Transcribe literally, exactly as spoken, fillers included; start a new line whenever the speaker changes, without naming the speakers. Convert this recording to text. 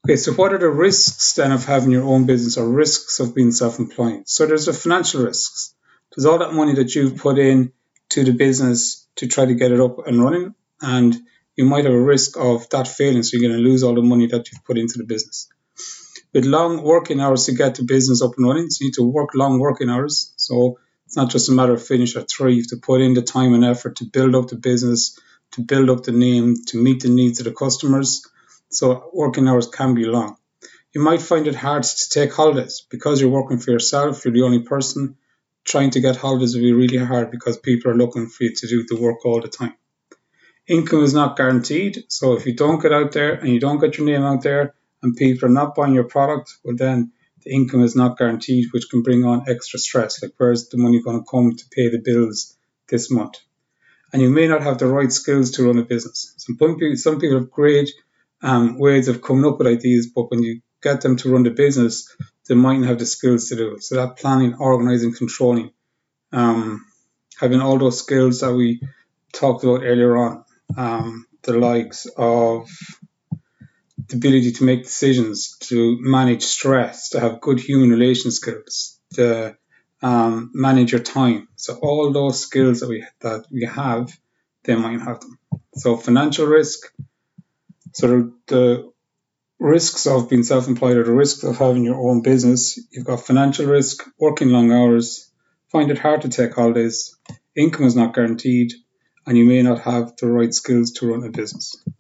Okay, so what are the risks then of having your own business or risks of being self-employed? So there's the financial risks. There's all that money that you've put in to the business to try to get it up and running, and you might have a risk of that failing, so you're going to lose all the money that you've put into the business. With long working hours to get the business up and running, so you need to work long working hours. So it's not just a matter of finish at three. You have to put in the time and effort to build up the business, to build up the name, to meet the needs of the customers. So working hours can be long. You might find it hard to take holidays because you're working for yourself. You're the only person. Trying to get holidays will be really hard because people are looking for you to do the work all the time. Income is not guaranteed. So if you don't get out there and you don't get your name out there and people are not buying your product, well then the income is not guaranteed, which can bring on extra stress. Like, where's the money going to come to pay the bills this month? And you may not have the right skills to run a business. Some people, some people have great um, ways of coming up with ideas, but when you get them to run the business, they mightn't have the skills to do it. So that planning, organizing, controlling, um, having all those skills that we talked about earlier on, um, the likes of the ability to make decisions, to manage stress, to have good human relation skills, to um, manage your time. So all those skills that we that we have, they might have them. So financial risk, sort of the risks of being self-employed or the risks of having your own business. You've got financial risk, working long hours, find it hard to take holidays, income is not guaranteed, and you may not have the right skills to run a business.